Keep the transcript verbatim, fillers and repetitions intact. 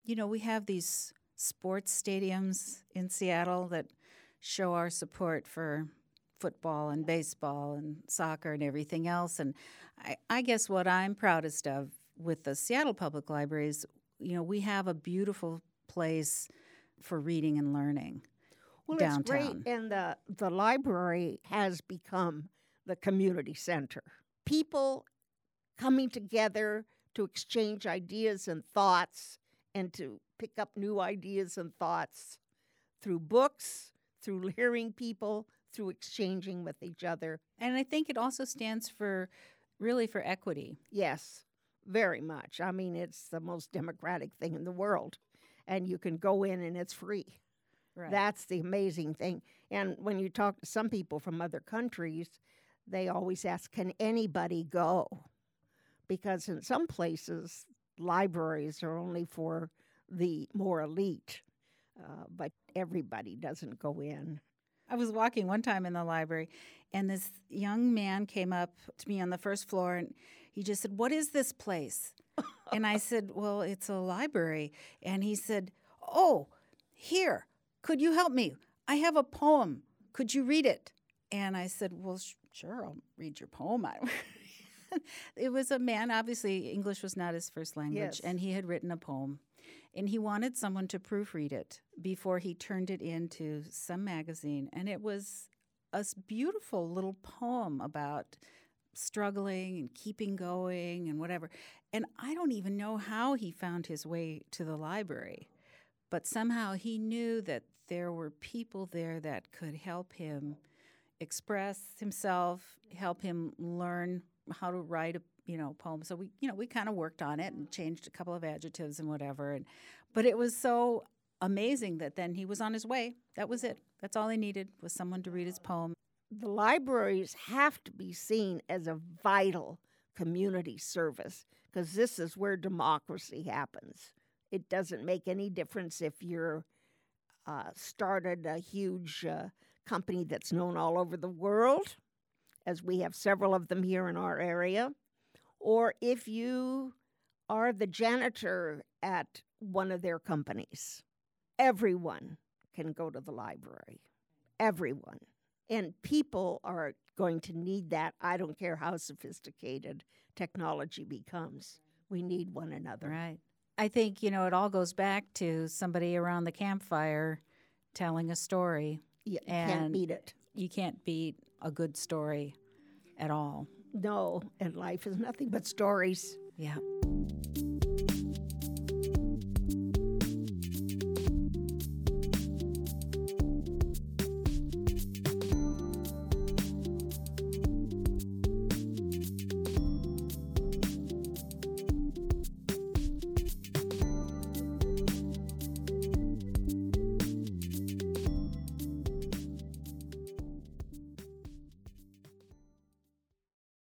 you know, we have these sports stadiums in Seattle that show our support for football and baseball and soccer and everything else. And I, I guess what I'm proudest of with the Seattle Public Libraries, you know, we have a beautiful place for reading and learning well, downtown. It's great, and the, the library has become the community center. People coming together to exchange ideas and thoughts and to pick up new ideas and thoughts through books, through hearing people, through exchanging with each other. And I think it also stands for, really for equity. Yes, very much. I mean, it's the most democratic thing in the world. And you can go in and it's free. Right. That's the amazing thing. And when you talk to some people from other countries, they always ask, can anybody go? Because in some places, libraries are only for the more elite, uh, but everybody doesn't go in. I was walking one time in the library, and this young man came up to me on the first floor, and he just said, "What is this place?" And I said, "Well, it's a library." And he said, "Oh, here, could you help me? I have a poem. Could you read it?" And I said, "Well, sh- sure, I'll read your poem." It was a man, obviously English was not his first language, Yes. and he had written a poem. And he wanted someone to proofread it before he turned it into some magazine. And it was a s- beautiful little poem about struggling and keeping going and whatever. And I don't even know how he found his way to the library. But somehow he knew that there were people there that could help him express himself, help him learn how to write a you know poem. So we you know we kind of worked on it and changed a couple of adjectives and whatever. And but it was so amazing that then he was on his way. That was it. That's all he needed was someone to read his poem. The libraries have to be seen as a vital community service because this is where democracy happens. It doesn't make any difference if you're uh, started a huge uh, company that's known all over the world, as we have several of them here in our area, or if you are the janitor at one of their companies. Everyone can go to the library. Everyone. And people are going to need that. I don't care how sophisticated technology becomes. We need one another. Right. I think, you know, it all goes back to somebody around the campfire telling a story. You and can't beat it. You can't beat a good story at all. No, and life is nothing but stories. Yeah.